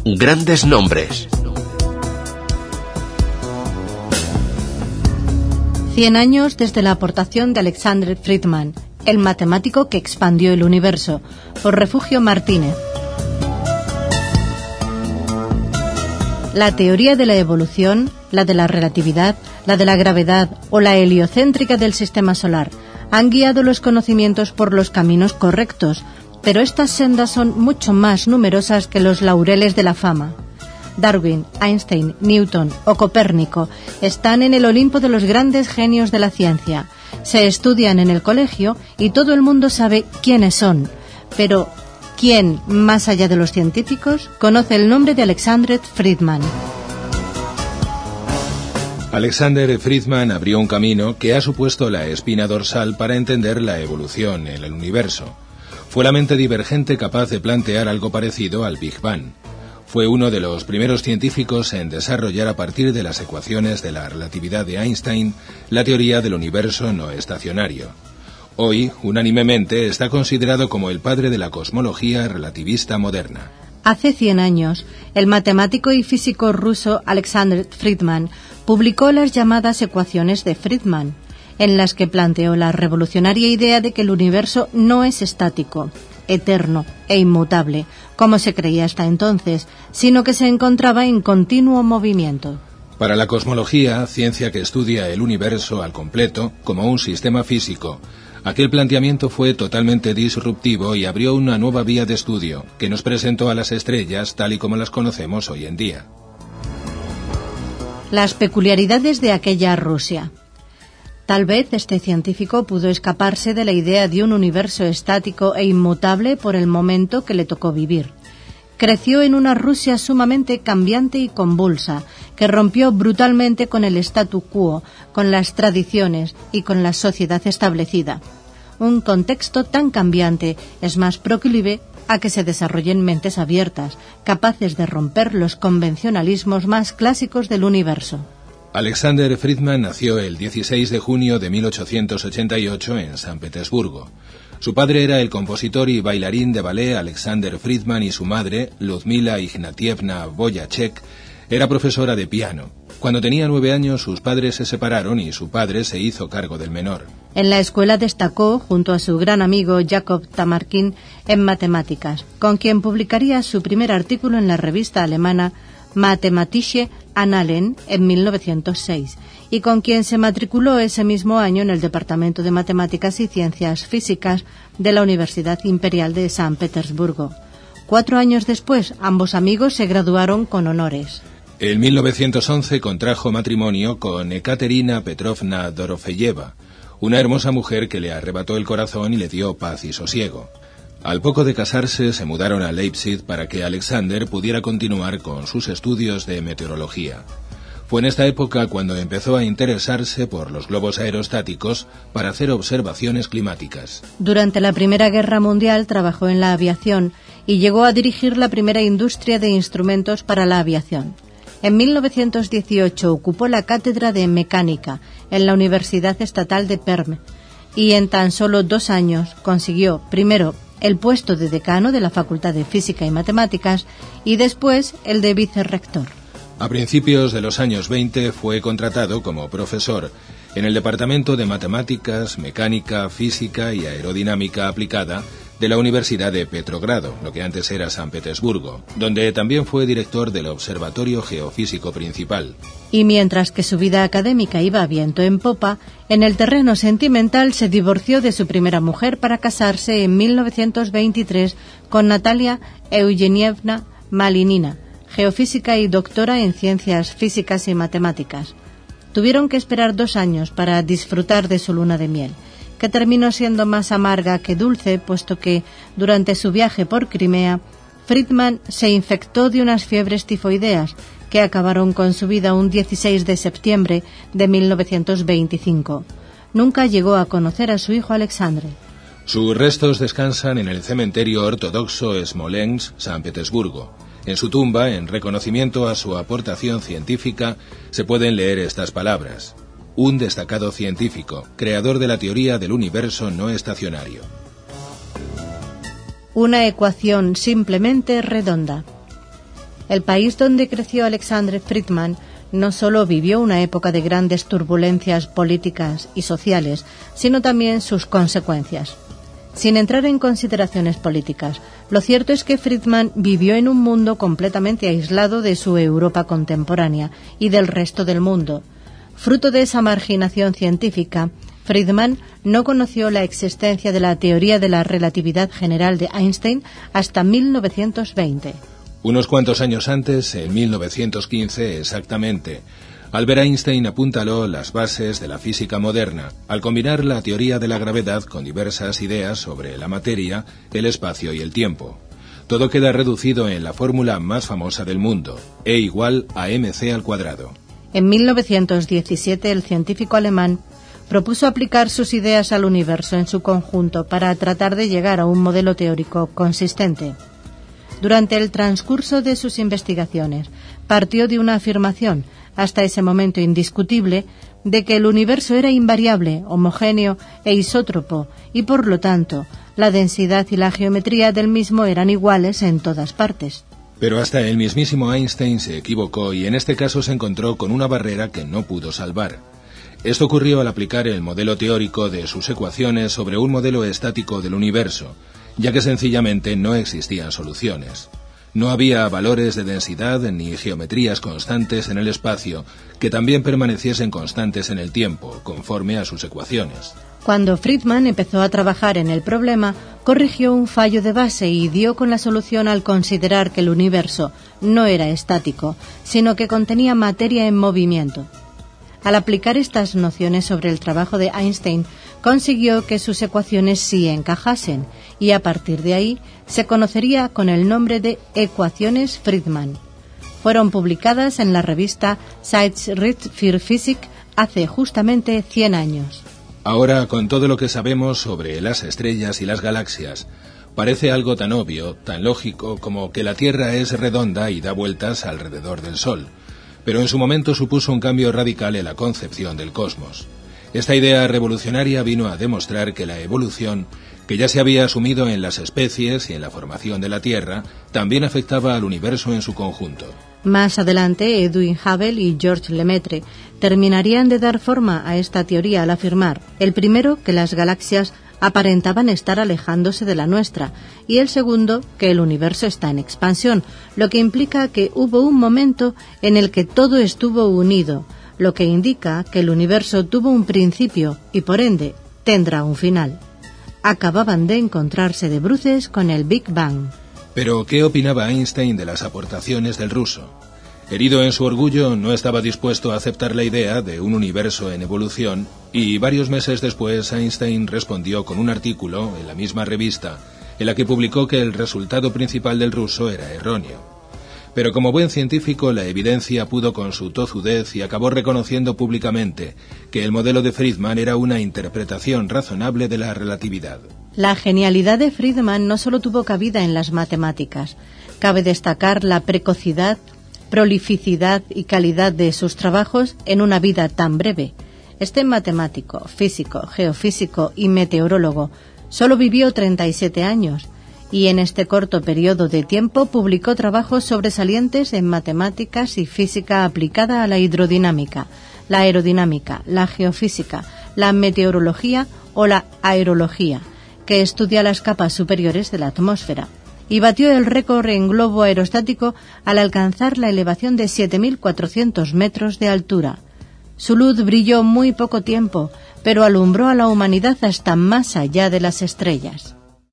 Grandes nombres. 100 años desde la aportación de Alexander Friedmann, el matemático que expandió el universo, por Refugio Martínez. La teoría de la evolución, la de la relatividad, la de la gravedad o la heliocéntrica del sistema solar han guiado los conocimientos por los caminos correctos, pero estas sendas son mucho más numerosas que los laureles de la fama. Darwin, Einstein, Newton o Copérnico están en el Olimpo de los grandes genios de la ciencia. Se estudian en el colegio y todo el mundo sabe quiénes son. Pero, ¿quién, más allá de los científicos, conoce el nombre de Alexander Friedmann? Alexander Friedmann abrió un camino que ha supuesto la espina dorsal para entender la evolución en el universo. Fue la mente divergente capaz de plantear algo parecido al Big Bang. Fue uno de los primeros científicos en desarrollar a partir de las ecuaciones de la relatividad de Einstein la teoría del universo no estacionario. Hoy, unánimemente, está considerado como el padre de la cosmología relativista moderna. Hace 100 años, el matemático y físico ruso Alexander Friedmann publicó las llamadas ecuaciones de Friedmann, en las que planteó la revolucionaria idea de que el universo no es estático, eterno e inmutable, como se creía hasta entonces, sino que se encontraba en continuo movimiento. Para la cosmología, ciencia que estudia el universo al completo, como un sistema físico, aquel planteamiento fue totalmente disruptivo y abrió una nueva vía de estudio, que nos presentó a las estrellas tal y como las conocemos hoy en día. Las peculiaridades de aquella Rusia. Tal vez este científico pudo escaparse de la idea de un universo estático e inmutable por el momento que le tocó vivir. Creció en una Rusia sumamente cambiante y convulsa, que rompió brutalmente con el statu quo, con las tradiciones y con la sociedad establecida. Un contexto tan cambiante es más proclive a que se desarrollen mentes abiertas, capaces de romper los convencionalismos más clásicos del universo. Alexander Friedmann nació el 16 de junio de 1888 en San Petersburgo. Su padre era el compositor y bailarín de ballet Alexander Friedmann y su madre, Ludmila Ignatievna Boyachek, era profesora de piano. Cuando tenía 9 años, sus padres se separaron y su padre se hizo cargo del menor. En la escuela destacó, junto a su gran amigo Jakob Tamarkin, en matemáticas, con quien publicaría su primer artículo en la revista alemana Mathematische Annalen en 1906, y con quien se matriculó ese mismo año en el Departamento de Matemáticas y Ciencias Físicas de la Universidad Imperial de San Petersburgo. 4 años después, ambos amigos se graduaron con honores. En 1911 contrajo matrimonio con Ekaterina Petrovna Dorofeyeva, una hermosa mujer que le arrebató el corazón y le dio paz y sosiego. Al poco de casarse se mudaron a Leipzig para que Alexander pudiera continuar con sus estudios de meteorología. Fue en esta época cuando empezó a interesarse por los globos aerostáticos para hacer observaciones climáticas. Durante la Primera Guerra Mundial trabajó en la aviación y llegó a dirigir la primera industria de instrumentos para la aviación. En 1918 ocupó la cátedra de mecánica en la Universidad Estatal de Perm y en tan solo 2 años consiguió, primero, el puesto de decano de la Facultad de Física y Matemáticas y después el de vicerrector. A principios de los años 20 fue contratado como profesor en el Departamento de Matemáticas, Mecánica, Física y Aerodinámica Aplicada de la Universidad de Petrogrado, lo que antes era San Petersburgo, donde también fue director del Observatorio Geofísico Principal. Y mientras que su vida académica iba viento en popa, en el terreno sentimental se divorció de su primera mujer para casarse en 1923 con Natalia Eugenievna Malinina, geofísica y doctora en ciencias físicas y matemáticas. Tuvieron que esperar 2 años para disfrutar de su luna de miel, que terminó siendo más amarga que dulce, puesto que, durante su viaje por Crimea, Friedmann se infectó de unas fiebres tifoideas que acabaron con su vida un 16 de septiembre de 1925. Nunca llegó a conocer a su hijo Alexandre. Sus restos descansan en el cementerio ortodoxo Smolensk, San Petersburgo. En su tumba, en reconocimiento a su aportación científica, se pueden leer estas palabras: un destacado científico, creador de la teoría del universo no estacionario. Una ecuación simplemente redonda. El país donde creció Alexander Friedman no solo vivió una época de grandes turbulencias políticas y sociales, sino también sus consecuencias. Sin entrar en consideraciones políticas, lo cierto es que Friedman vivió en un mundo completamente aislado de su Europa contemporánea y del resto del mundo. Fruto de esa marginación científica, Friedman no conoció la existencia de la teoría de la relatividad general de Einstein hasta 1920. Unos cuantos años antes, en 1915 exactamente, Albert Einstein apuntaló las bases de la física moderna al combinar la teoría de la gravedad con diversas ideas sobre la materia, el espacio y el tiempo. Todo queda reducido en la fórmula más famosa del mundo, E igual a mc². En 1917, el científico alemán propuso aplicar sus ideas al universo en su conjunto para tratar de llegar a un modelo teórico consistente. Durante el transcurso de sus investigaciones, partió de una afirmación, hasta ese momento indiscutible, de que el universo era invariable, homogéneo e isótropo, y por lo tanto, la densidad y la geometría del mismo eran iguales en todas partes. Pero hasta el mismísimo Einstein se equivocó y en este caso se encontró con una barrera que no pudo salvar. Esto ocurrió al aplicar el modelo teórico de sus ecuaciones sobre un modelo estático del universo, ya que sencillamente no existían soluciones. No había valores de densidad ni geometrías constantes en el espacio que también permaneciesen constantes en el tiempo, conforme a sus ecuaciones. Cuando Friedman empezó a trabajar en el problema, corrigió un fallo de base y dio con la solución al considerar que el universo no era estático, sino que contenía materia en movimiento. Al aplicar estas nociones sobre el trabajo de Einstein, consiguió que sus ecuaciones sí encajasen, y a partir de ahí se conocería con el nombre de ecuaciones Friedman. Fueron publicadas en la revista Zeitschrift für Physik hace justamente 100 años. Ahora, con todo lo que sabemos sobre las estrellas y las galaxias, parece algo tan obvio, tan lógico como que la Tierra es redonda y da vueltas alrededor del Sol. Pero en su momento supuso un cambio radical en la concepción del cosmos. Esta idea revolucionaria vino a demostrar que la evolución, que ya se había asumido en las especies y en la formación de la Tierra, también afectaba al universo en su conjunto. Más adelante, Edwin Hubble y Georges Lemaitre terminarían de dar forma a esta teoría al afirmar, el primero, que las galaxias aparentaban estar alejándose de la nuestra, y el segundo, que el universo está en expansión, lo que implica que hubo un momento en el que todo estuvo unido, lo que indica que el universo tuvo un principio y por ende tendrá un final. Acababan de encontrarse de bruces con el Big Bang. Pero, ¿qué opinaba Einstein de las aportaciones del ruso? Herido en su orgullo, no estaba dispuesto a aceptar la idea de un universo en evolución, y varios meses después Einstein respondió con un artículo en la misma revista, en la que publicó que el resultado principal del ruso era erróneo. Pero como buen científico, la evidencia pudo con su tozudez y acabó reconociendo públicamente que el modelo de Friedman era una interpretación razonable de la relatividad. La genialidad de Friedman no solo tuvo cabida en las matemáticas. Cabe destacar la precocidad, prolificidad y calidad de sus trabajos en una vida tan breve. Este matemático, físico, geofísico y meteorólogo solo vivió 37 años y en este corto periodo de tiempo publicó trabajos sobresalientes en matemáticas y física aplicada a la hidrodinámica, la aerodinámica, la geofísica, la meteorología o la aerología, que estudia las capas superiores de la atmósfera, y batió el récord en globo aerostático al alcanzar la elevación de 7.400 metros de altura. Su luz brilló muy poco tiempo, pero alumbró a la humanidad hasta más allá de las estrellas.